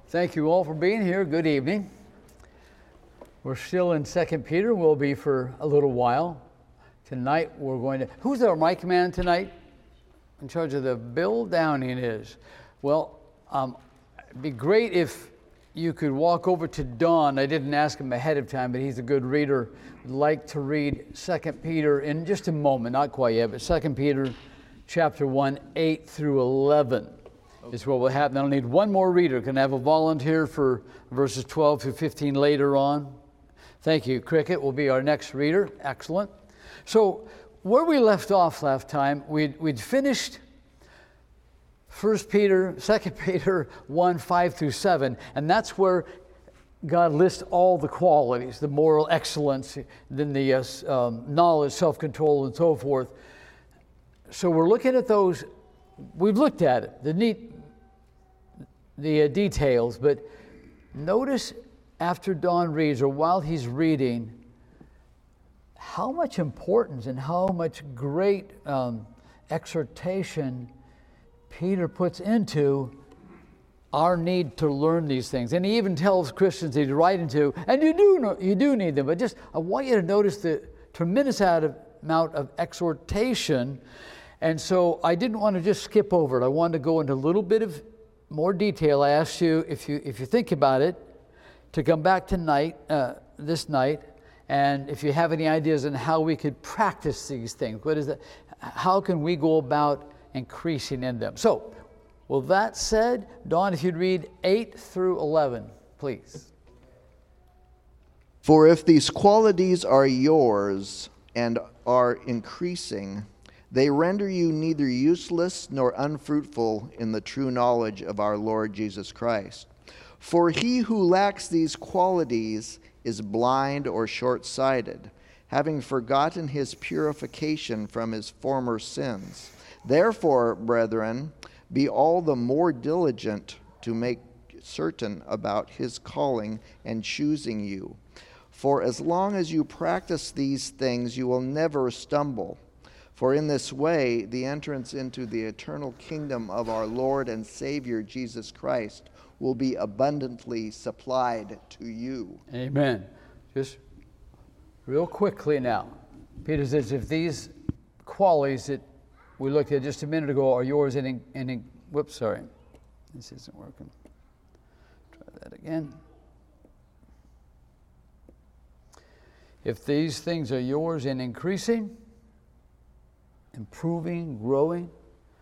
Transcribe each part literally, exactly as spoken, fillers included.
Thank you all for being here. Good evening. We're still in Second Peter. We'll be for a little while. Tonight we're going to... Who's our mic man tonight? In charge of the Bill Downing is. Well, um, it'd be great if you could walk over to Don. I didn't ask him ahead of time, but he's a good reader. I'd like to read Second Peter in just a moment, not quite yet, but Second Peter chapter one, eight through eleven. Is what will happen. I'll need one more reader. Can I have a volunteer for verses twelve through fifteen later on? Thank you. Cricket will be our next reader. Excellent. So where we left off last time, we'd, we'd finished First Peter, Second Peter one, five through seven, and that's where God lists all the qualities, the moral excellence, then the uh, um, knowledge, self-control, and so forth. So we're looking at those. We've looked at it, the neat, the uh, details, but notice after Don reads, or while he's reading, how much importance and how much great um, exhortation Peter puts into our need to learn these things. And he even tells Christians he's writing to, and you do know, you do need them, but just I want you to notice the tremendous amount of exhortation. And so I didn't want to just skip over it. I wanted to go into a little bit of more detail. I asked you, if you if you think about it, to come back tonight, uh, this night, and if you have any ideas on how we could practice these things. What is that? How can we go about increasing in them? So, with that said, Don, if you'd read eight through eleven, please. For if these qualities are yours and are increasing, they render you neither useless nor unfruitful in the true knowledge of our Lord Jesus Christ. For he who lacks these qualities is blind or short-sighted, having forgotten his purification from his former sins. Therefore, brethren, be all the more diligent to make certain about his calling and choosing you. For as long as you practice these things, you will never stumble. For in this way, the entrance into the eternal kingdom of our Lord and Savior Jesus Christ will be abundantly supplied to you. Amen. Just real quickly now, Peter says, if these qualities that we looked at just a minute ago are yours and, in, and in, whoops, sorry. This isn't working. Try that again. If these things are yours and increasing, improving, growing,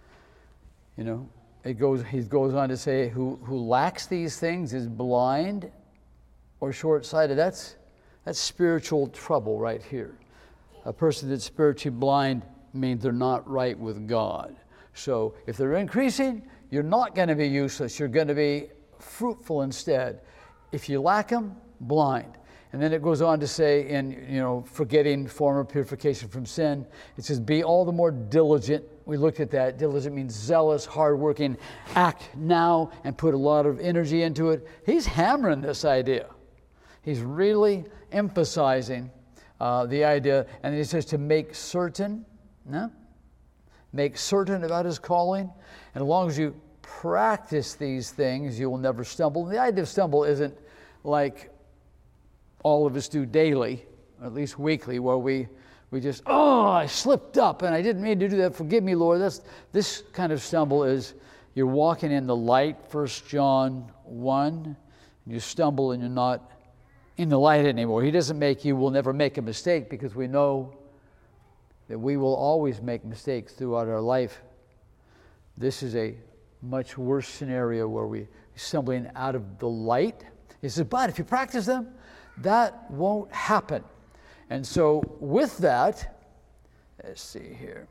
you know, it goes. He goes on to say, "Who who lacks these things is blind, or short-sighted." That's that's spiritual trouble right here. A person that's spiritually blind means they're not right with God. So if they're increasing, you're not going to be useless. You're going to be fruitful instead. If you lack them, blind. And then it goes on to say, in, you know, forgetting former purification from sin, it says, be all the more diligent. We looked at that. Diligent means zealous, hardworking. Act now and put a lot of energy into it. He's hammering this idea. He's really emphasizing uh, the idea. And he says to make certain, no? Make certain about his calling. And as long as you practice these things, you will never stumble. And the idea of stumble isn't like all of us do daily, or at least weekly, where we, we just, oh, I slipped up and I didn't mean to do that. Forgive me, Lord. That's, this kind of stumble is you're walking in the light, First John one, and you stumble and you're not in the light anymore. He doesn't make you will never make a mistake, because we know that we will always make mistakes throughout our life. This is a much worse scenario where we're stumbling out of the light. He says, but if you practice them, that won't happen. And so with that, let's see here.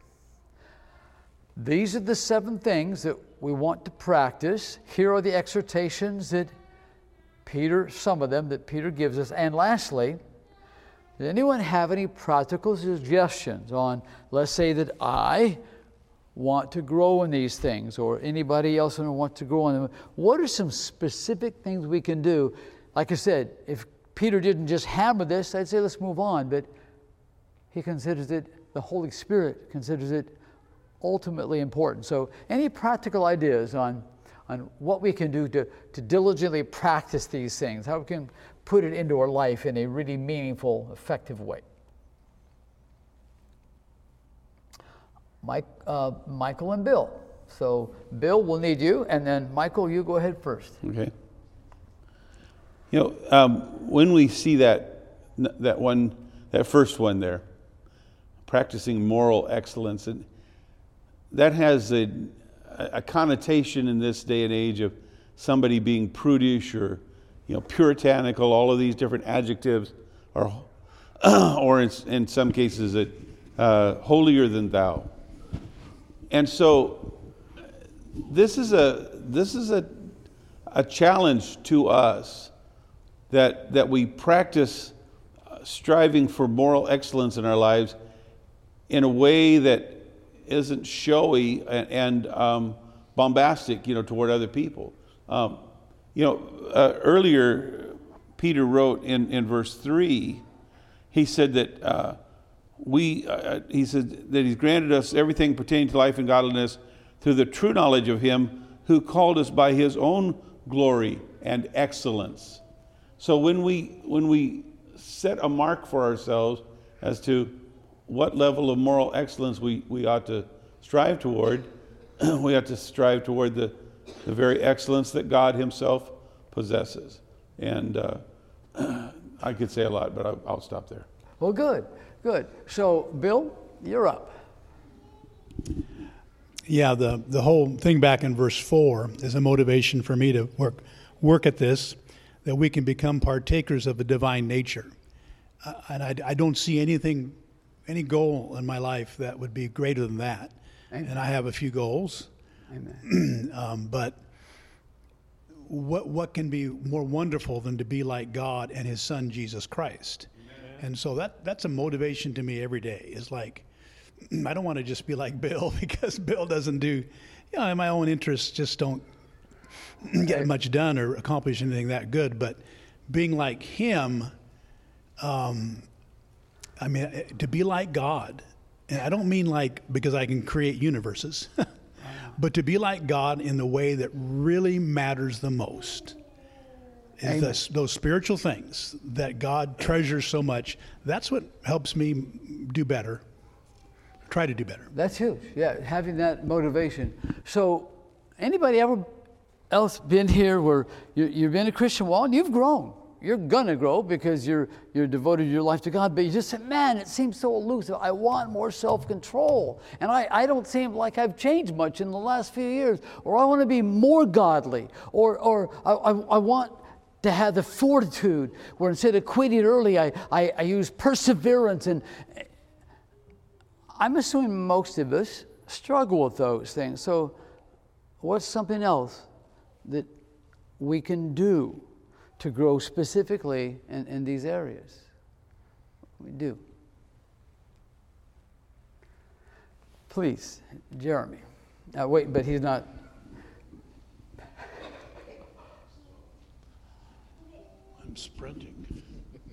These are the seven things that we want to practice. Here are the exhortations that Peter, some of them that Peter gives us. And lastly, does anyone have any practical suggestions on, let's say that I want to grow in these things, or anybody else who wants to grow in them? What are some specific things we can do? Like I said, if Peter didn't just hammer this, I'd say let's move on, but he considers it, the Holy Spirit considers it ultimately important. So any practical ideas on, on what we can do to, to diligently practice these things, how we can put it into our life in a really meaningful, effective way. Mike, uh, Michael and Bill. So Bill, we'll need you, and then Michael, you go ahead first. Okay. You know, um, when we see that that one, that first one there, practicing moral excellence, and that has a, a connotation in this day and age of somebody being prudish or, you know, puritanical, all of these different adjectives, or or in, in some cases, it, uh, holier than thou. And so, this is a this is a a challenge to us that that we practice striving for moral excellence in our lives in a way that isn't showy and, and um, bombastic, you know, toward other people. Um, you know, uh, earlier Peter wrote in, in verse three, he said that uh, we, uh, he said that he's granted us everything pertaining to life and godliness through the true knowledge of him who called us by his own glory and excellence. So when we when we set a mark for ourselves as to what level of moral excellence we, we ought to strive toward, we ought to strive toward the, the very excellence that God himself possesses. And uh, I could say a lot, but I'll, I'll stop there. Well, good, good. So, Bill, you're up. Yeah, the, the whole thing back in verse four is a motivation for me to work work at this, that we can become partakers of the divine nature. Uh, and I, I don't see anything, any goal in my life that would be greater than that. Amen. And I have a few goals. Amen. um, but what what can be more wonderful than to be like God and his son, Jesus Christ? Amen. And so that that's a motivation to me every day. It's like, I don't want to just be like Bill, because Bill doesn't do, you know, my own interests just don't get much done or accomplish anything that good. But being like him, um, I mean, to be like God, and I don't mean like because I can create universes, but to be like God in the way that really matters the most. Is this, those spiritual things that God treasures so much. That's what helps me do better. Try to do better. That's huge. Yeah, having that motivation. So, anybody ever else been here where you, you've been a Christian a while and you've grown? You're gonna grow because you're you're devoted your life to God. But you just said, "Man, it seems so elusive. I want more self-control, and I, I don't seem like I've changed much in the last few years. Or I want to be more godly. Or or I I, I want." to have the fortitude where instead of quitting early, I, I, I use perseverance. And I'm assuming most of us struggle with those things. So what's something else that we can do to grow specifically in, in these areas? We do. Please, Jeremy. Uh, wait, but he's not. Sprinting.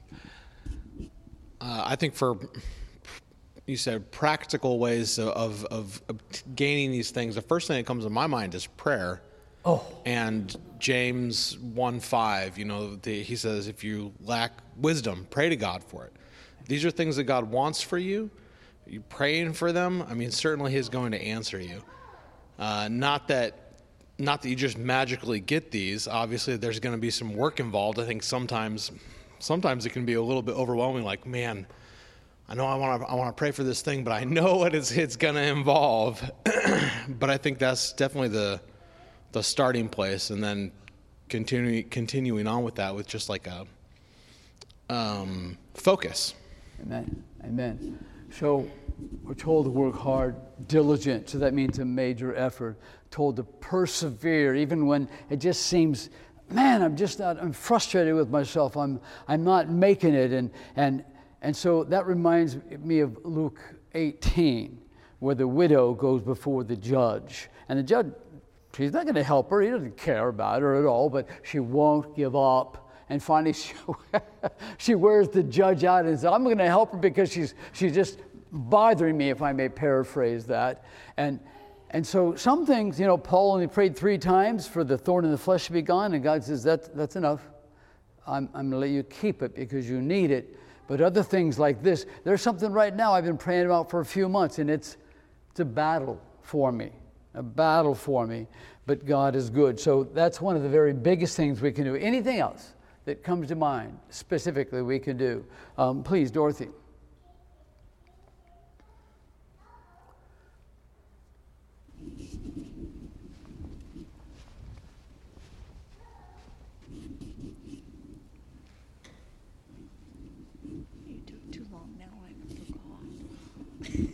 Uh, I think for, you said practical ways of, of, of gaining these things, the first thing that comes to my mind is prayer. Oh. And James one five, you know, the, he says, if you lack wisdom, pray to God for it. These are things that God wants for you. You praying for them, I mean, certainly he's going to answer you. Uh, not that Not that you just magically get these. Obviously, there's going to be some work involved. I think sometimes, sometimes it can be a little bit overwhelming. Like, man, I know I want to, I want to pray for this thing, but I know what it's, it's going to involve. But I think that's definitely the, the starting place, and then continuing, continuing on with that with just like a um, focus. Amen. Amen. So we're told to work hard, diligent. So that means a major effort. Told to persevere, even when it just seems, man, I'm just not, I'm frustrated with myself. I'm I'm not making it. And and and so that reminds me of Luke eighteen, where the widow goes before the judge. And the judge, he's not going to help her. He doesn't care about her at all, but she won't give up. And finally, she, she wears the judge out and says, I'm going to help her because she's she's just bothering me, if I may paraphrase that. And And so some things, you know, Paul only prayed three times for the thorn in the flesh to be gone, and God says, that, that's enough. I'm, I'm going to let you keep it because you need it. But other things like this, there's something right now I've been praying about for a few months, and it's, it's a battle for me, a battle for me. But God is good. So that's one of the very biggest things we can do. Anything else that comes to mind specifically we can do? Um, please, Dorothy. You took too long now, I forgot.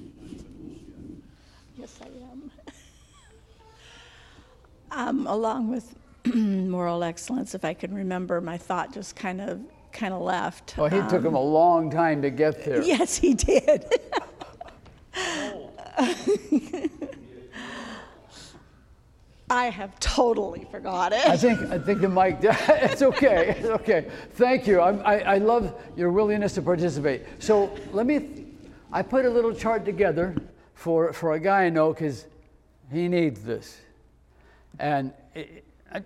Yes, I am. Um, along with moral excellence, if I can remember, my thought just kind of kind of left. Well, he um, took him a long time to get there. Yes, he did. I have totally forgot it. I think I think the mic. It's okay. It's okay. Thank you. I, I I love your willingness to participate. So let me. I put a little chart together for for a guy I know because he needs this, and it, I,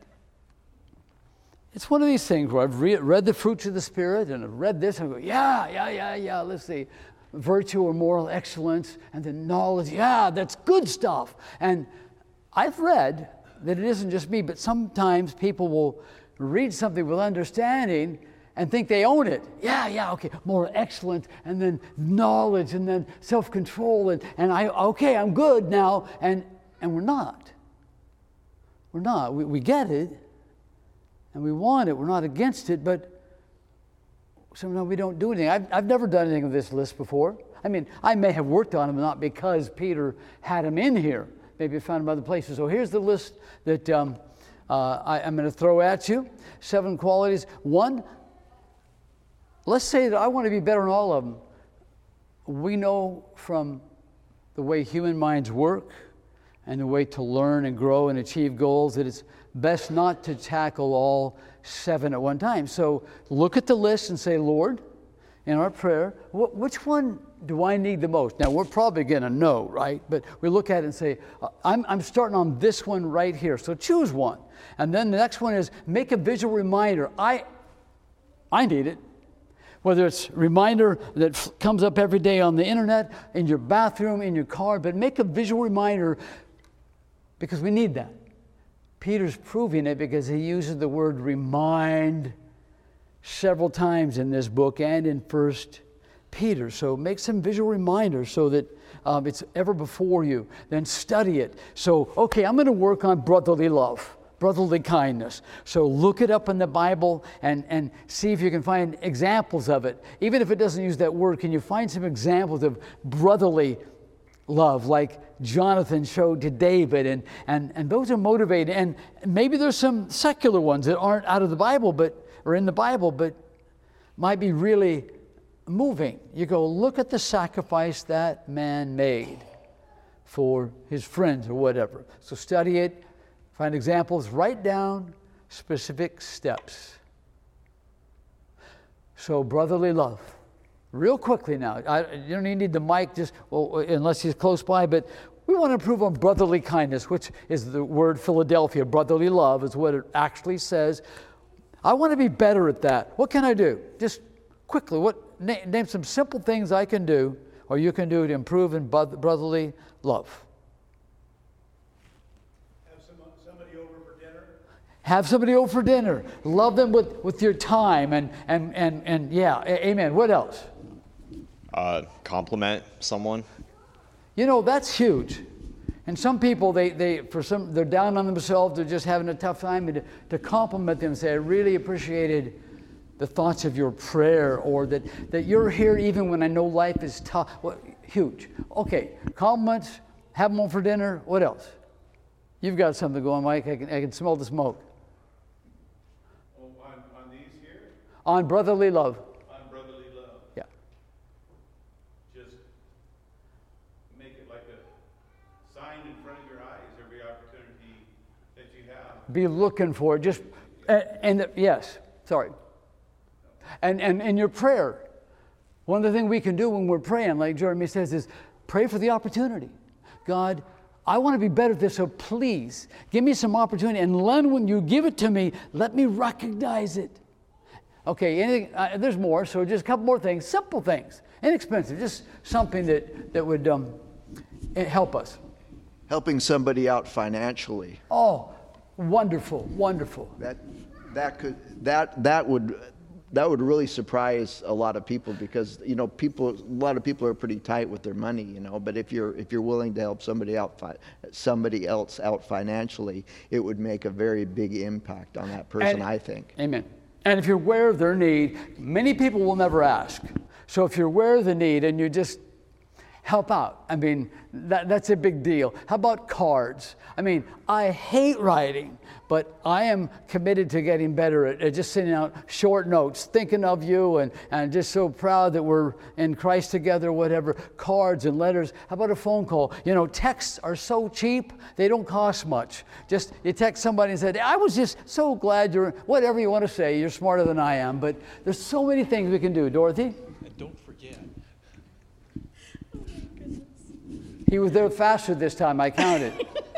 it's one of these things where I've re- read the fruits of the Spirit and I've read this and I go, yeah, yeah, yeah, yeah. Let's see, virtue or moral excellence, and then knowledge. Yeah, that's good stuff. And I've read that it isn't just me, but sometimes people will read something with understanding and think they own it. Yeah, yeah, okay, moral excellence, and then knowledge, and then self-control, and, and I, okay, I'm good now, and, and we're not. We're not. We, we get it, and we want it. We're not against it, but sometimes we don't do anything. I've, I've never done anything of this list before. I mean, I may have worked on them, not because Peter had them in here. Maybe I found them other places. So here's the list that um, uh, I, I'm going to throw at you. Seven qualities. One, let's say that I want to be better in all of them. We know from the way human minds work and the way to learn and grow and achieve goals that it's best not to tackle all seven at one time. So look at the list and say, Lord, in our prayer, wh- which one do I need the most? Now, we're probably going to know, right? But we look at it and say, I'm, I'm starting on this one right here. So choose one. And then the next one is make a visual reminder. I, I need it. Whether it's a reminder that f- comes up every day on the internet, in your bathroom, in your car, but make a visual reminder because we need that. Peter's proving it because he uses the word remind several times in this book and in First Peter. So make some visual reminders so that um, it's ever before you. Then study it. So, okay, I'm going to work on brotherly love, brotherly kindness. So look it up in the Bible and, and see if you can find examples of it. Even if it doesn't use that word, can you find some examples of brotherly love like Jonathan showed to David? And, and, and those are motivating. And maybe there's some secular ones that aren't out of the Bible, but or in the Bible, but might be really moving. You go, look at the sacrifice that man made for his friends or whatever. So study it, find examples, write down specific steps. So brotherly love. Real quickly now, I, you don't even need the mic, just well, unless he's close by, but we want to improve on brotherly kindness, which is the word Philadelphia. Brotherly love is what it actually says. I want to be better at that. What can I do? Just quickly, what name, name some simple things I can do or you can do to improve in brotherly love. Have some, somebody over for dinner. Have somebody over for dinner. Love them with, with your time and, and, and, and yeah, amen. What else? Uh, compliment someone. You know, that's huge. And some people, they, they for some, they're down on themselves, they're just having a tough time, and to, to compliment them and say, I really appreciated the thoughts of your prayer, or that, that you're here even when I know life is tough. Well, huge. Okay, compliments, have them over for dinner. What else? You've got something going, Mike. I can, I can smell the smoke. Oh, on, on these here? On brotherly love. On brotherly love. Yeah. Just make it like a sign in front of your eyes every opportunity that you have. Be looking for it. Just, and, and the, yes, sorry. And, and in your prayer, one of the things we can do when we're praying, like Jeremy says, is pray for the opportunity. God, I want to be better at this, so please give me some opportunity. And then when you give it to me, let me recognize it. Okay, anything, uh, there's more, so just a couple more things, simple things, inexpensive, just something that, that would um, help us. Helping somebody out financially. Oh, wonderful, wonderful. That that could that that would that would really surprise a lot of people, because you know people a lot of people are pretty tight with their money, you know. But if you're if you're willing to help somebody out fi- somebody else out financially, it would make a very big impact on that person, And- I think. Amen. And if you're aware of their need, many people will never ask. So if you're aware of the need and you just help out, I mean, that, that's a big deal. How about cards? I mean, I hate writing, but I am committed to getting better at, at just sending out short notes, thinking of you, and, and just so proud that we're in Christ together, whatever. Cards and letters. How about a phone call? You know, texts are so cheap, they don't cost much. Just, you text somebody and say, I was just so glad you're, whatever you want to say, you're smarter than I am, but there's so many things we can do. Dorothy? And don't forget. He was there faster this time, I counted.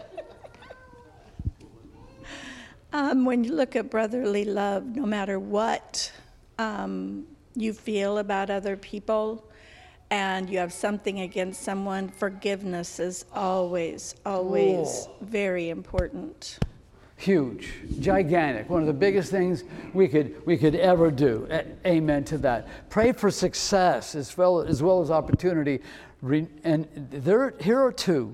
Um, when you look at brotherly love, no matter what um, you feel about other people and you have something against someone, forgiveness is always, always Oh. very important. Huge, gigantic, one of the biggest things we could we could ever do. A- amen to that. Pray for success as well as well as opportunity. Re- and there, here are two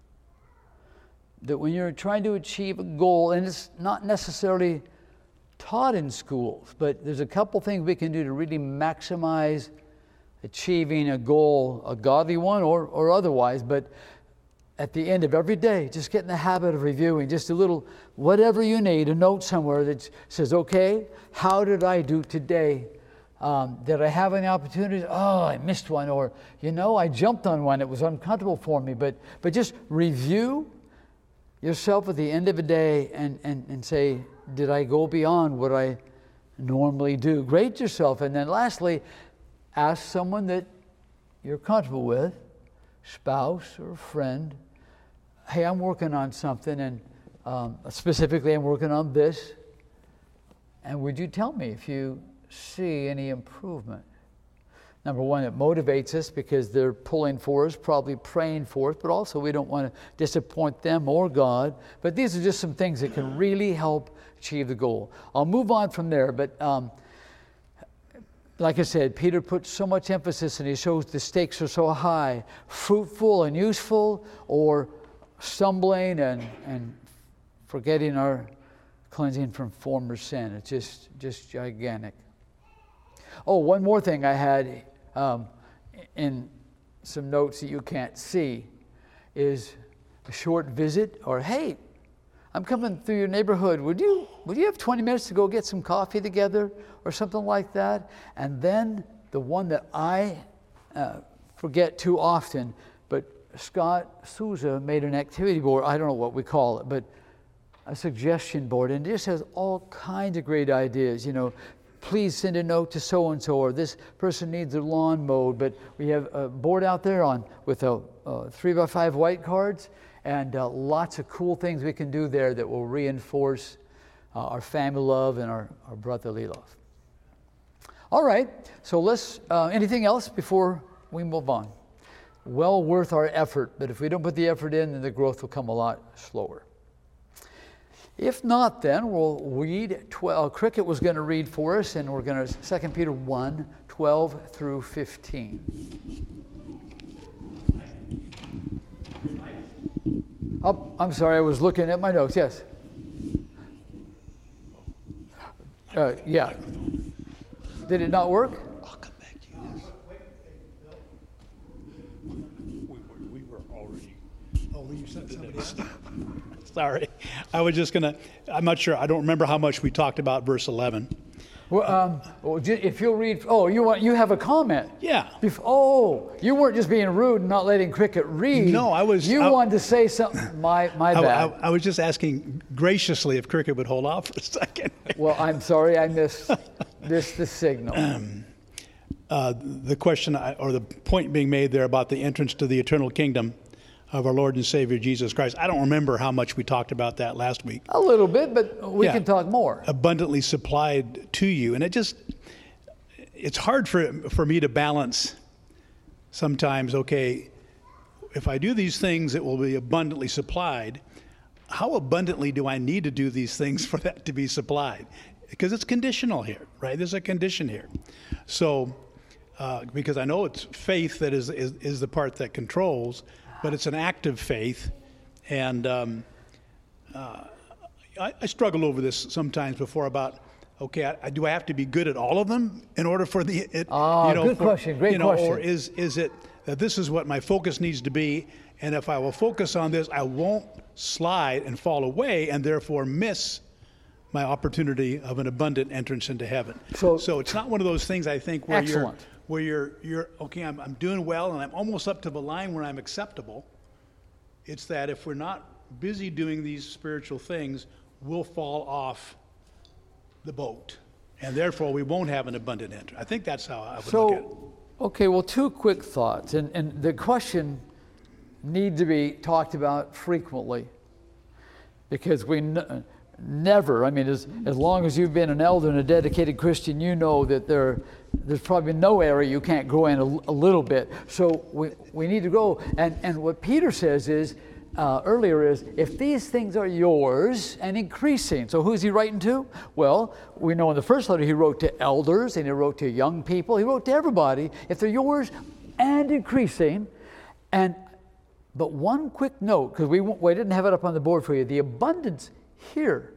that when you're trying to achieve a goal, and it's not necessarily taught in schools, but there's a couple things we can do to really maximize achieving a goal, a godly one or, or otherwise. But at the end of every day, just get in the habit of reviewing, just a little, whatever you need, a note somewhere that says, okay, how did I do today? Um, did I have any opportunities? Oh, I missed one. Or, you know, I jumped on one. It was uncomfortable for me. But but just review yourself at the end of the day and, and, and say, did I go beyond what I normally do? Grade yourself. And then lastly, ask someone that you're comfortable with, spouse or friend, hey, I'm working on something, and um, specifically I'm working on this. And would you tell me if you see any improvement? Number one, it motivates us because they're pulling for us, probably praying for us, but also we don't want to disappoint them or God. But these are just some things that can really help achieve the goal. I'll move on from there, but um, like I said, Peter puts so much emphasis and he shows the stakes are so high, fruitful and useful, or stumbling and, and forgetting our cleansing from former sin. It's just, just gigantic. Oh, one more thing I had um, in some notes that you can't see is a short visit, or hey, I'm coming through your neighborhood. Would you would you have twenty minutes to go get some coffee together or something like that? And then the one that I uh, forget too often, but Scott Souza made an activity board. I don't know what we call it, but a suggestion board, and it just has all kinds of great ideas. You know, please send a note to so-and-so, or this person needs their lawn mowed. But we have a board out there on with a, uh, three by five white cards, and uh, lots of cool things we can do there that will reinforce uh, our family love and our, our brotherly love. All right, so let's, uh, anything else before we move on? Well worth our effort, but if we don't put the effort in, then the growth will come a lot slower. If not, then we'll read, twelve, Cricket was going to read for us, and we're going to, Second Peter one, twelve through fifteen. Oh, I'm sorry, I was looking at my notes, yes. Uh, yeah. Did it not work? I'll come back to you. We were, we were already. Oh, you said somebody else. Sorry, I was just gonna. I'm not sure. I don't remember how much we talked about verse eleven. Well, um, well, ju- if you'll read, oh, you want, you have a comment. Yeah. Bef- oh, you weren't just being rude and not letting Cricket read. No, I was- You I- wanted to say something. My, my I, bad. I, I was just asking graciously if Cricket would hold off for a second. Well, I'm sorry, I missed missed the signal. Uh, the question I, or the point being made there about the entrance to the eternal kingdom, of our Lord and Savior Jesus Christ. I don't remember how much we talked about that last week. A little bit, but we Yeah. can talk more. Abundantly supplied to you. And it just, it's hard for, for me to balance sometimes, okay, if I do these things, it will be abundantly supplied. How abundantly do I need to do these things for that to be supplied? Because it's conditional here, right? There's a condition here. So, uh, because I know it's faith that is, is, is the part that controls, but it's an active faith. And um, uh, I, I struggle over this sometimes before about, okay, I, I, do I have to be good at all of them in order for the, it, Ah, you know, good for- question, great you know, question. Or is, is it that this is what my focus needs to be, and if I will focus on this, I won't slide and fall away and therefore miss my opportunity of an abundant entrance into heaven. So- so it's not one of those things, I think, where you're, Excellent. where you're, you're okay, I'm, I'm doing well and I'm almost up to the line where I'm acceptable. It's that if we're not busy doing these spiritual things, we'll fall off the boat, and therefore we won't have an abundant entrance. I think that's how I would look at it. So, okay, well, two quick thoughts. And, and the question need to be talked about frequently because we n- never, I mean, as, as long as you've been an elder and a dedicated Christian, you know that there, there's probably no area you can't grow in a, a little bit. So we, we need to grow. And, and what Peter says is, uh, earlier is, if these things are yours and increasing. So who's he writing to? Well, we know in the first letter he wrote to elders and he wrote to young people. He wrote to everybody. If they're yours and increasing. And but one quick note, because we, we didn't have it up on the board for you. The abundance here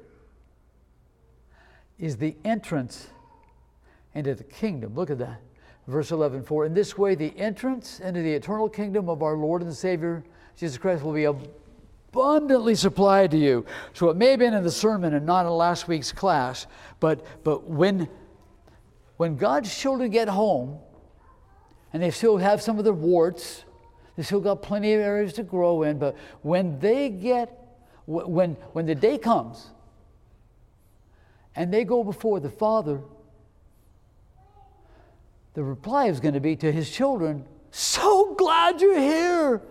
is the entrance into the kingdom. Look at that. Verse eleven, for in this way the entrance into the eternal kingdom of our Lord and Savior, Jesus Christ, will be abundantly supplied to you. So it may have been in the sermon and not in last week's class, but, but when, when God's children get home, and they still have some of the warts, they still got plenty of areas to grow in, but when they get, when, when the day comes, and they go before the Father, the reply is going to be to his children, so glad you're here.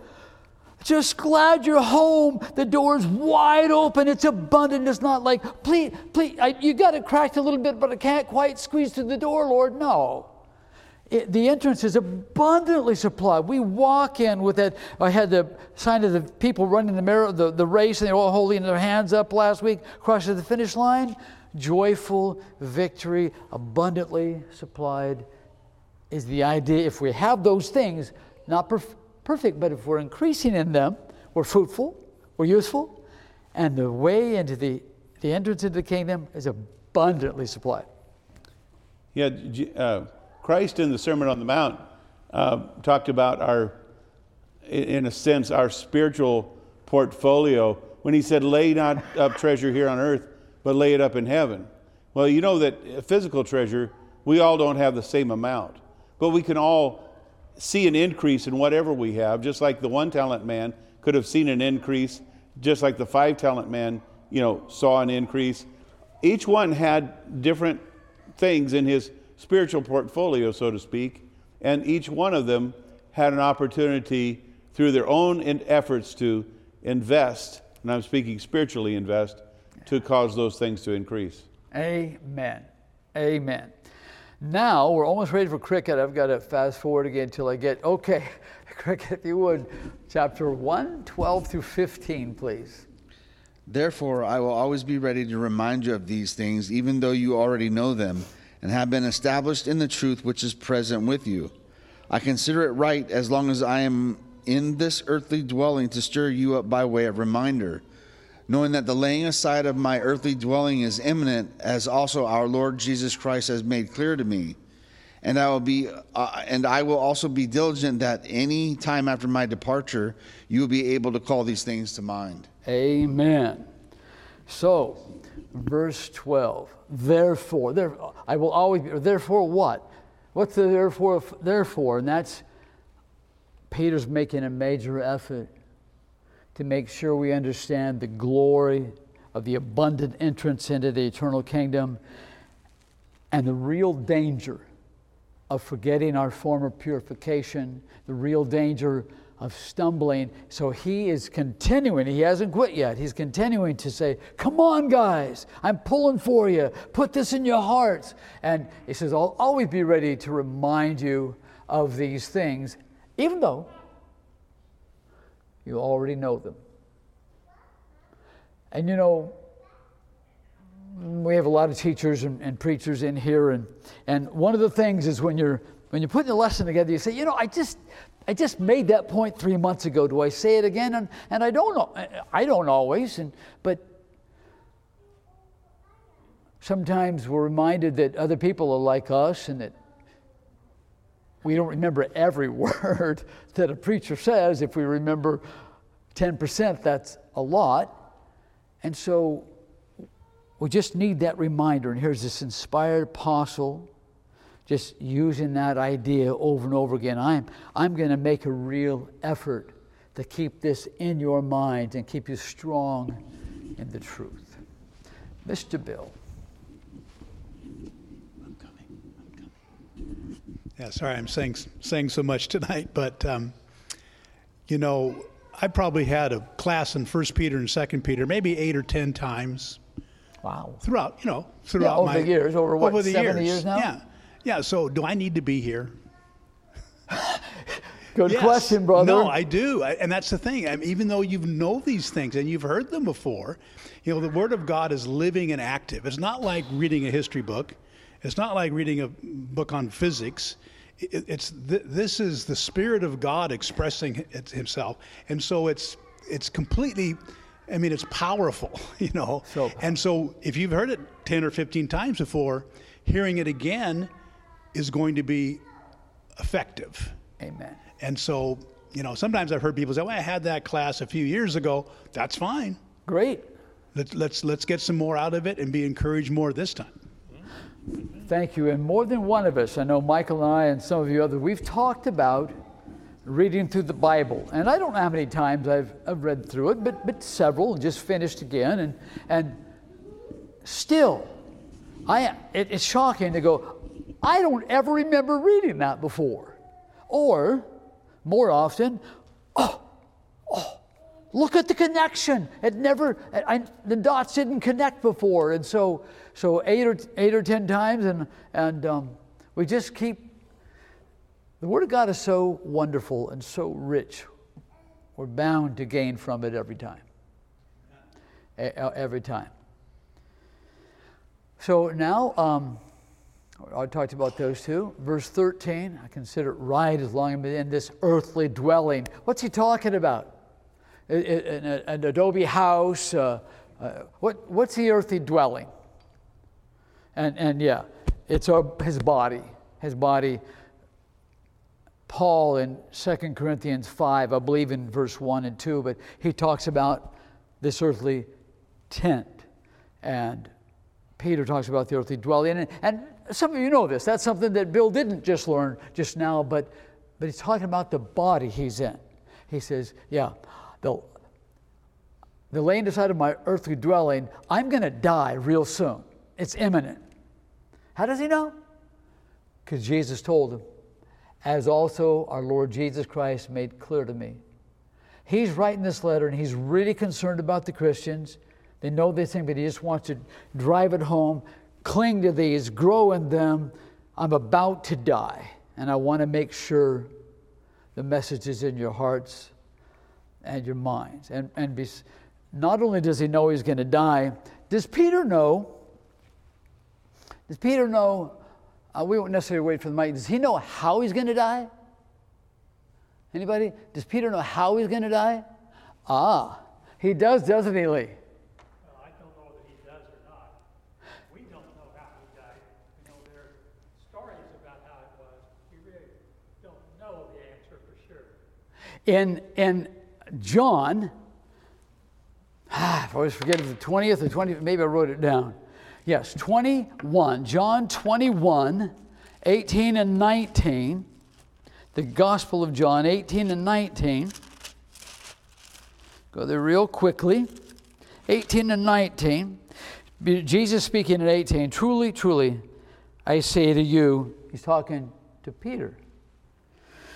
Just glad you're home. The door's wide open. It's abundant. It's not like, please, please, I, you got it cracked a little bit, but I can't quite squeeze through the door, Lord. No. It, the entrance is abundantly supplied. We walk in with that. I had the sign of the people running the, mar- the, the race, and they were all holding their hands up last week, crossing the finish line. Joyful victory, abundantly supplied is the idea. If we have those things, not perf- perfect, but if we're increasing in them, we're fruitful, we're useful, and the way into the, the entrance into the kingdom is abundantly supplied. Yeah, uh, Christ in the Sermon on the Mount uh, talked about our, in a sense, our spiritual portfolio when he said, lay not up treasure here on earth, but lay it up in heaven. Well, you know that physical treasure, we all don't have the same amount, but we can all see an increase in whatever we have, just like the one talent man could have seen an increase, just like the five talent man, you know, saw an increase. Each one had different things in his spiritual portfolio, so to speak, and each one of them had an opportunity through their own efforts to invest, and I'm speaking spiritually invest, to cause those things to increase. Amen. Amen. Now, we're almost ready for cricket. I've got to fast forward again until I get, okay, cricket, if you would, chapter one, twelve through fifteen, please. Therefore, I will always be ready to remind you of these things, even though you already know them and have been established in the truth which is present with you. I consider it right, as long as I am in this earthly dwelling, to stir you up by way of reminder, knowing that the laying aside of my earthly dwelling is imminent, as also our Lord Jesus Christ has made clear to me. And I will be, uh, and I will also be diligent that any time after my departure, you will be able to call these things to mind. Amen. So, verse twelve. Therefore, there, I will always be. Therefore, what? What's the therefore? Therefore, and that's Peter's making a major effort to make sure we understand the glory of the abundant entrance into the eternal kingdom and the real danger of forgetting our former purification, the real danger of stumbling. So he is continuing. He hasn't quit yet. He's continuing to say, come on, guys. I'm pulling for you. Put this in your hearts. And he says, I'll always be ready to remind you of these things, even though you already know them. And you know, we have a lot of teachers and, and preachers in here, and, and one of the things is when you're when you're putting the lesson together, you say, you know, I just I just made that point three months ago. Do I say it again? And and I don't know. I don't always, and but sometimes we're reminded that other people are like us, and that we don't remember every word that a preacher says. If we remember ten percent, that's a lot. And so we just need that reminder. And here's this inspired apostle just using that idea over and over again. I'm, I'm going to make a real effort to keep this in your mind and keep you strong in the truth. Mister Bill. I'm coming. I'm coming. Yeah, sorry I'm saying, saying so much tonight, but, um, you know, I probably had a class in First Peter and Second Peter maybe eight or ten times. Wow. Throughout, you know, throughout yeah, over my... the years, over what, over the seventy years. years now? Yeah. Yeah, so do I need to be here? Good Yes. question, brother. No, I do. I, and that's the thing. I mean, even though you know these things and you've heard them before, you know, the Word of God is living and active. It's not like reading a history book. It's not like reading a book on physics. It, it's th- This is the Spirit of God expressing it, himself. And so it's it's completely, I mean, it's powerful, you know. So and so if you've heard it ten or fifteen times before, hearing it again is going to be effective. Amen. And so, you know, sometimes I've heard people say, well, I had that class a few years ago. That's fine. Great. Let's, let's, let's get some more out of it and be encouraged more this time. Thank you. And more than one of us, I know Michael and I and some of you others, we've talked about reading through the Bible. And I don't know how many times I've, I've read through it, but, but several, and just finished again. And, and still, I, it, it's shocking to go, I don't ever remember reading that before. Or, more often, oh, oh, look at the connection. It never, I, the dots didn't connect before. And so, so eight or eight or ten times, and, and um, we just keep, the Word of God is so wonderful and so rich. We're bound to gain from it every time. Every time. So now, um, I talked about those two. Verse thirteen, I consider it right as long as I'm in this earthly dwelling. What's he talking about? An, an adobe house? Uh, uh, what, what's the earthly dwelling? And, and yeah, it's our, his body. His body. Paul in Second Corinthians five, I believe in verse one and two, but he talks about this earthly tent. And Peter talks about the earthly dwelling. And, and some of you know this. That's something that Bill didn't just learn just now, but, but he's talking about the body he's in. He says, yeah, the, the laying aside of my earthly dwelling, I'm going to die real soon. It's imminent. How does he know? Because Jesus told him, as also our Lord Jesus Christ made clear to me. He's writing this letter, and he's really concerned about the Christians. They know this thing, but he just wants to drive it home, cling to these, grow in them. I'm about to die, and I want to make sure the message is in your hearts and your minds. And, and be, not only does he know he's going to die, does Peter know? Does Peter know? Uh, we won't necessarily wait for the mic. Does he know how he's going to die? Anybody? Does Peter know how he's going to die? Ah, he does, doesn't he, Lee? I don't know that he does or not. We don't know how he died. You know, there are stories about how it was. We really don't know the answer for sure. In in John, ah, I always forget if the twentieth or twentieth, maybe I wrote it down. Yes, twenty-one, John twenty-one, eighteen and nineteen. The Gospel of John, eighteen and nineteen. Go there real quickly. eighteen and nineteen. Jesus speaking at eighteen, truly, truly, I say to you, he's talking to Peter.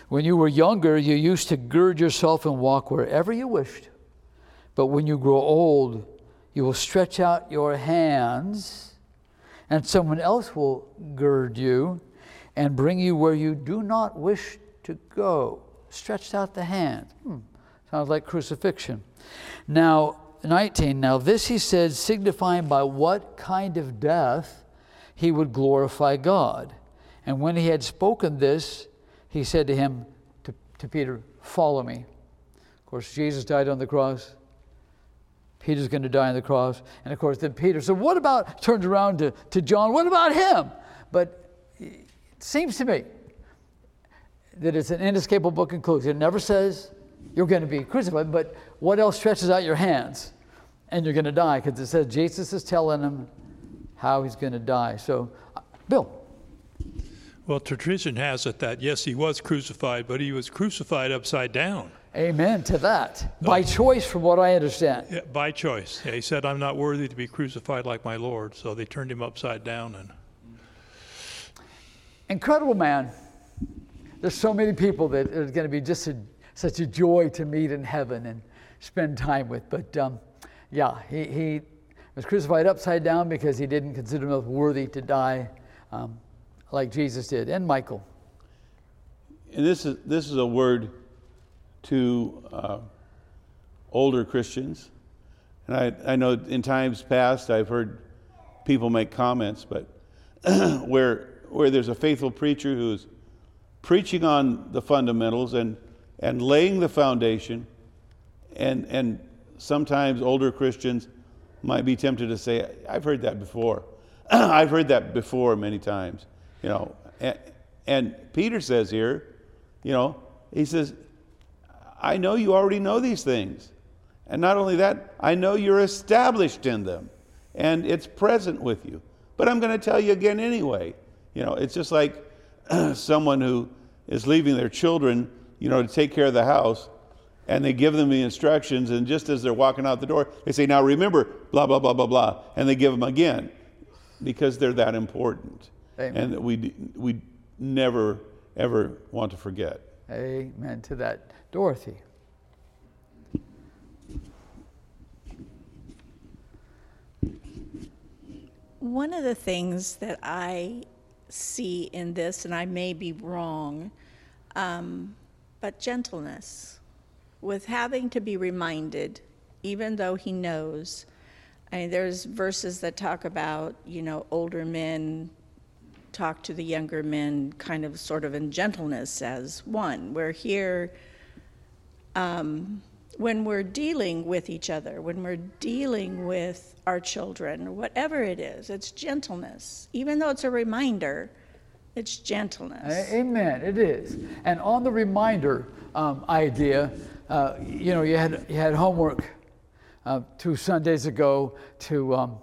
When you were younger, you used to gird yourself and walk wherever you wished. But when you grow old, you will stretch out your hands, and someone else will gird you and bring you where you do not wish to go. Stretched out the hand. Hmm. Sounds like crucifixion. Now, nineteen, now this he said, signifying by what kind of death he would glorify God. And when he had spoken this, he said to him, to, to Peter, follow me. Of course, Jesus died on the cross. Peter's going to die on the cross. And of course, then Peter said, what about, turned around to, to John, what about him? But it seems to me that it's an inescapable conclusion. It never says you're going to be crucified, but what else stretches out your hands? And you're going to die, because it says Jesus is telling him how he's going to die. So, uh, Bill. Well, tradition has it that, yes, he was crucified, but he was crucified upside down. Amen to that. By choice, from what I understand. Yeah, by choice. Yeah, he said, I'm not worthy to be crucified like my Lord. So they turned him upside down. And incredible man. There's so many people that are going to be just a, such a joy to meet in heaven and spend time with. But um, yeah, he, he was crucified upside down because he didn't consider himself worthy to die um, like Jesus did. And Michael. And this is this is a word to uh, older Christians. And I, I know in times past I've heard people make comments, but where where there's a faithful preacher who's preaching on the fundamentals and, and laying the foundation, and and sometimes older Christians might be tempted to say, I've heard that before. I've heard that before many times. You know, and, and Peter says here, you know, he says, I know you already know these things. And not only that, I know you're established in them and it's present with you. But I'm going to tell you again anyway. You know, it's just like someone who is leaving their children, you know, to take care of the house, and they give them the instructions, and just as they're walking out the door, they say, now remember, blah, blah, blah, blah, blah, and they give them again because they're that important. Amen. And we we never, ever want to forget. Amen to that. Dorothy. One of the things that I see in this, and I may be wrong, um, but gentleness, with having to be reminded, even though he knows. I mean, there's verses that talk about, you know, older men talk to the younger men kind of sort of in gentleness as one. We're here um, when we're dealing with each other, when we're dealing with our children, whatever it is, it's gentleness. Even though it's a reminder, it's gentleness. Amen, it is. And on the reminder um, idea, uh, you know, you had, you had homework uh, two Sundays ago to um,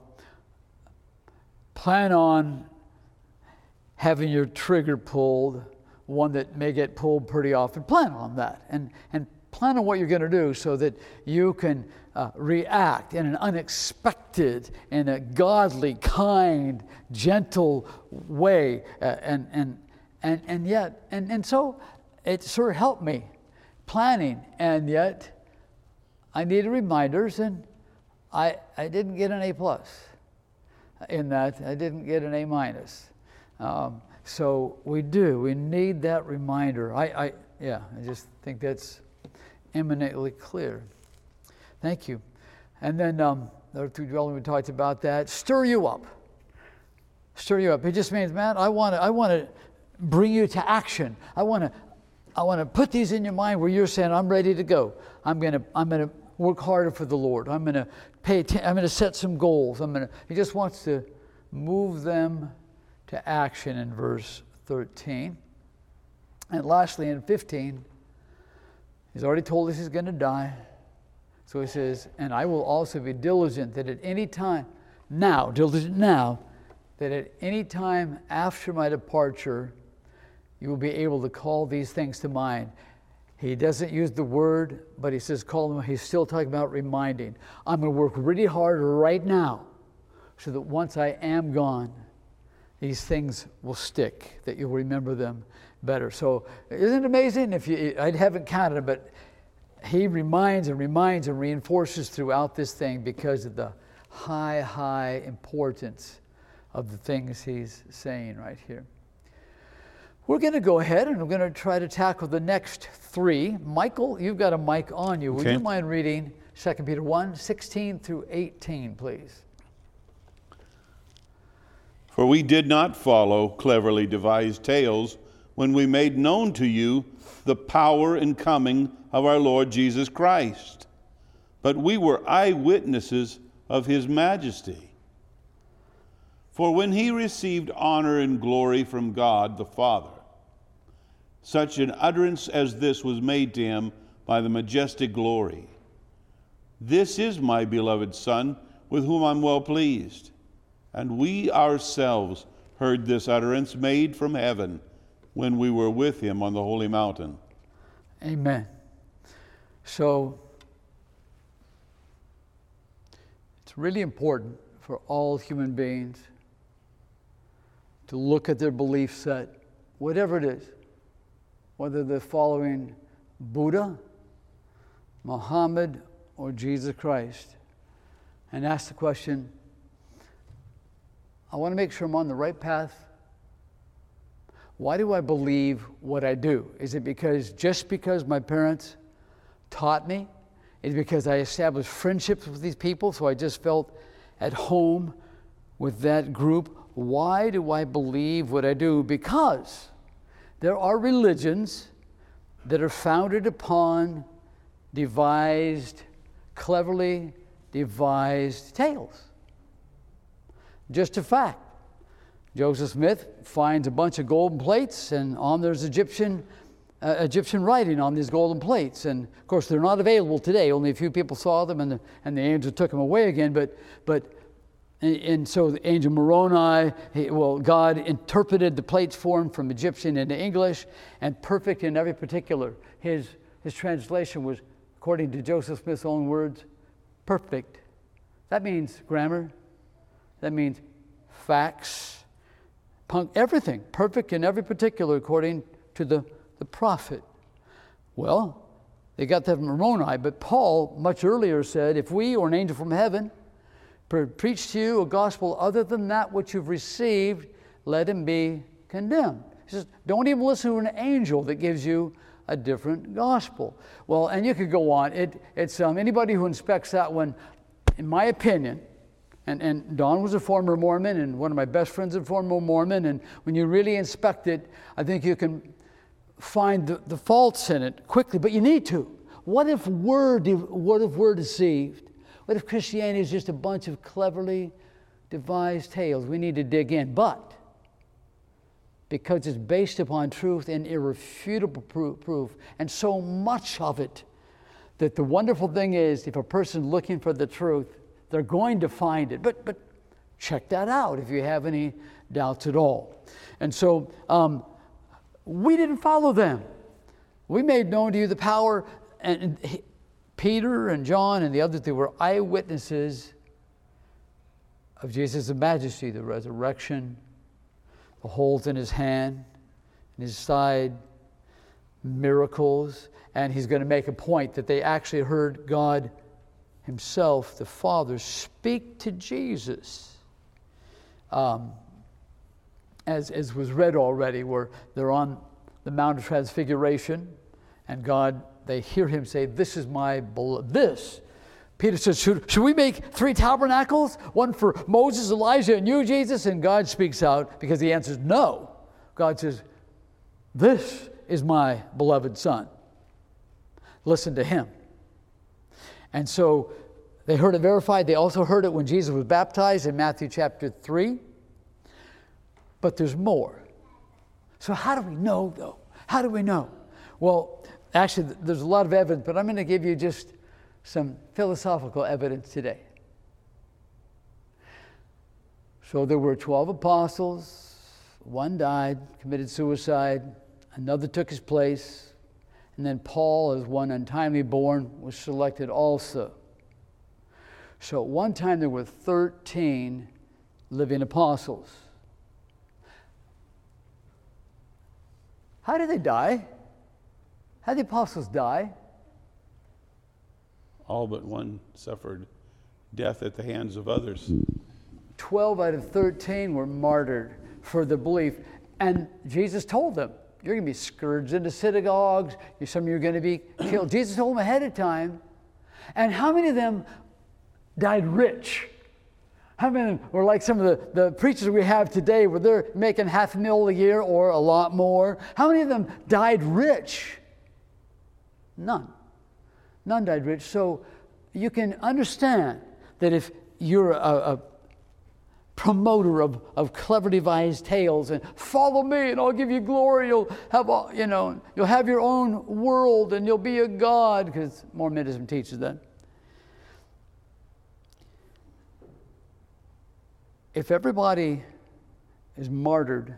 plan on having your trigger pulled, one that may get pulled pretty often. Plan on that, and, and plan on what you're going to do so that you can uh, react in an unexpected, in a godly, kind, gentle way. Uh, and, and, and, and yet, and, and so it sort of helped me planning, and yet I needed reminders, and I, I didn't get an A plus in that. I didn't get an A minus. Um, so we do. We need that reminder. I, I, yeah, I just think that's eminently clear. Thank you. And then um, the two dwelling, we talked about that. Stir you up. Stir you up. It just means, man, I want to. I want to bring you to action. I want to. I want to put these in your mind where you're saying, I'm ready to go. I'm gonna. I'm gonna work harder for the Lord. I'm gonna pay. Atten- I'm gonna set some goals. I'm gonna. He just wants to move them to action in verse thirteen. And lastly, in fifteen, he's already told us he's going to die. So he says, and I will also be diligent that at any time, now, diligent now, that at any time after my departure, you will be able to call these things to mind. He doesn't use the word, but he says call them. He's still talking about reminding. I'm going to work really hard right now so that once I am gone, these things will stick, that you'll remember them better. So isn't it amazing? If you, I haven't counted it, but he reminds and reminds and reinforces throughout this thing because of the high, high importance of the things he's saying right here. We're going to go ahead and we're going to try to tackle the next three. Michael, you've got a mic on you. Would Okay. you mind reading Second Peter one, sixteen through eighteen, please? For we did not follow cleverly devised tales when we made known to you the power and coming of our Lord Jesus Christ, but we were eyewitnesses of his majesty. For when he received honor and glory from God the Father, such an utterance as this was made to him by the majestic glory. This is my beloved Son, with whom I'm well pleased. And we ourselves heard this utterance made from heaven when we were with him on the holy mountain. Amen. So it's really important for all human beings to look at their belief set, whatever it is, whether they're following Buddha, Muhammad, or Jesus Christ, and ask the question, I want to make sure I'm on the right path. Why do I believe what I do? Is it because just because my parents taught me? Is it because I established friendships with these people, so I just felt at home with that group? Why do I believe what I do? Because there are religions that are founded upon devised, cleverly devised tales. Just a fact. Joseph Smith finds a bunch of golden plates, and on there's Egyptian uh, Egyptian writing on these golden plates. And of course, they're not available today. Only a few people saw them, and the, and the angel took them away again. But but and, and so the angel Moroni, he, well, God interpreted the plates for him from Egyptian into English, and perfect in every particular. His his translation was, according to Joseph Smith's own words, perfect. That means grammar. That means facts, punk, everything, perfect in every particular according to the, the prophet. Well, they got that from Moroni, but Paul much earlier said, if we or an angel from heaven pre- preach to you a gospel other than that which you've received, let him be condemned. He says, don't even listen to an angel that gives you a different gospel. Well, and you could go on. It, it's um, anybody who inspects that one, in my opinion, And, and Don was a former Mormon, and one of my best friends is a former Mormon, and when you really inspect it, I think you can find the, the faults in it quickly, but you need to. What if we're, de- what if we're deceived? What if Christianity is just a bunch of cleverly devised tales? We need to dig in, but because it's based upon truth and irrefutable proof, proof and so much of it, that the wonderful thing is, if a person's looking for the truth, they're going to find it. But but check that out if you have any doubts at all. And so um, we didn't follow them. We made known to you the power, and, and he, Peter and John and the others, they were eyewitnesses of Jesus' majesty, the resurrection, the holes in his hand, in his side, miracles. And he's going to make a point that they actually heard God himself, the Father, speak to Jesus. Um, as, as was read already, where they're on the Mount of Transfiguration, and God, they hear him say, this is my beloved. This. Peter says, should, should we make three tabernacles? One for Moses, Elijah, and you, Jesus? And God speaks out because he answers, no. God says, this is my beloved Son. Listen to him. And so they heard it verified. They also heard it when Jesus was baptized in Matthew chapter three. But there's more. So how do we know, though? How do we know? Well, actually, there's a lot of evidence, but I'm going to give you just some philosophical evidence today. So there were twelve apostles. One died, committed suicide. Another took his place. And then Paul, as one untimely born, was selected also. So at one time there were thirteen living apostles. How did they die? How did the apostles die? All but one suffered death at the hands of others. twelve out of thirteen were martyred for the belief. And Jesus told them, you're going to be scourged into synagogues. Some of you are going to be killed. Jesus told them ahead of time. And how many of them died rich? How many of them were like some of the, the preachers we have today where they're making half a mil a year or a lot more? How many of them died rich? None. None died rich. So you can understand that if you're a, a promoter of, of clever devised tales and follow me and I'll give you glory, you'll have a, you know, you'll have your own world and you'll be a god, because Mormonism teaches that. If everybody is martyred,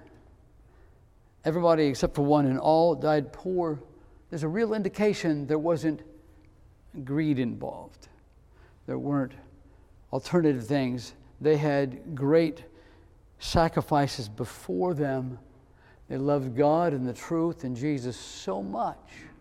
everybody except for one, and all died poor, there's a real indication there wasn't greed involved. There weren't alternative things. They had great sacrifices before them. They loved God and the truth and Jesus so much,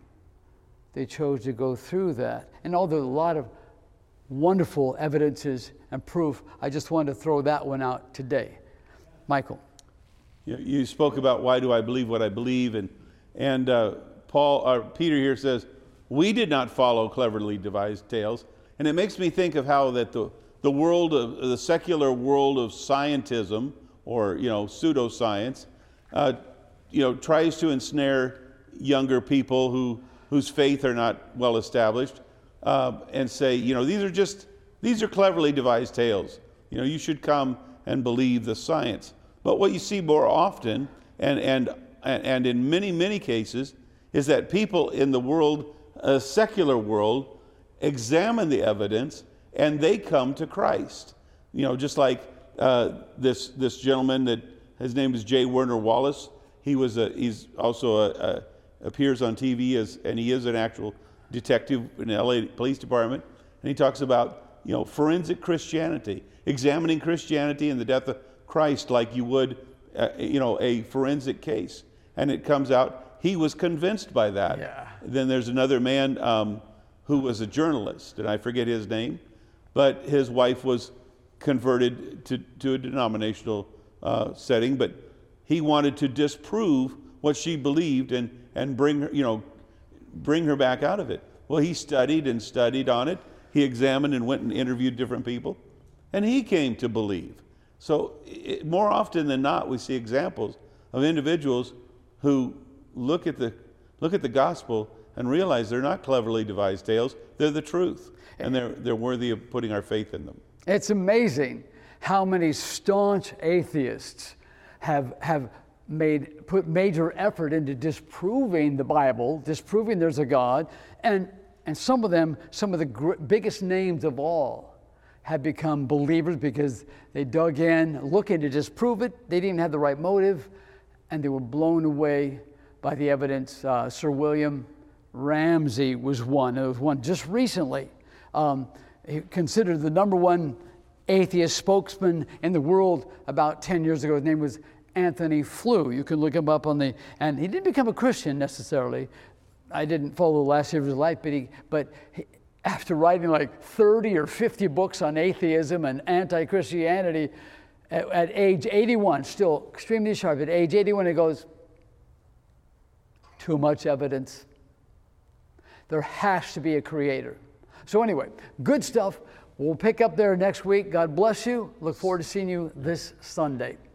they chose to go through that. And although a lot of wonderful evidences and proof, I just wanted to throw that one out today. Michael. You, you spoke about why do I believe what I believe, and and uh, Paul or Peter here says we did not follow cleverly devised tales, and it makes me think of how that the the world of the secular world of scientism, or you know pseudoscience, uh, you know tries to ensnare younger people who whose faith are not well established, uh, and say you know these are just these are cleverly devised tales. You know you should come and believe the science. But what you see more often, and and and in many many cases, is that people in the world, a secular world, examine the evidence and they come to Christ. You know, just like uh, this this gentleman that his name is J. Werner Wallace. He was a he's also a, a appears on T V as and he is an actual detective in the L A Police Department. And he talks about you know forensic Christianity, examining Christianity and the death of Christ like you would uh, you know a forensic case. And it comes out he was convinced by that. Yeah. Then there's another man um, who was a journalist, and I forget his name. But his wife was converted to, to a denominational uh, setting, but he wanted to disprove what she believed and, and bring her, you know, bring her back out of it. Well, he studied and studied on it. He examined and went and interviewed different people, and he came to believe. So it, more often than not, we see examples of individuals who look at the look at the gospel and realize they're not cleverly devised tales; they're the truth. And they're, they're worthy of putting our faith in them. It's amazing how many staunch atheists have, have made, put major effort into disproving the Bible, disproving there's a God, and, and some of them, some of the gr- biggest names of all, have become believers because they dug in, looking to disprove it. They didn't have the right motive, and they were blown away by the evidence. Uh, Sir William Ramsay was one. There was one just recently. Um, he considered the number one atheist spokesman in the world about ten years ago. His name was Anthony Flew. You can look him up on the, and he didn't become a Christian necessarily. I didn't follow the last year of his life, but he, but he, after writing like thirty or fifty books on atheism and anti-Christianity, at, at age eighty-one, still extremely sharp, at age eighty-one, he goes, too much evidence. There has to be a creator. So anyway, good stuff. We'll pick up there next week. God bless you. Look forward to seeing you this Sunday.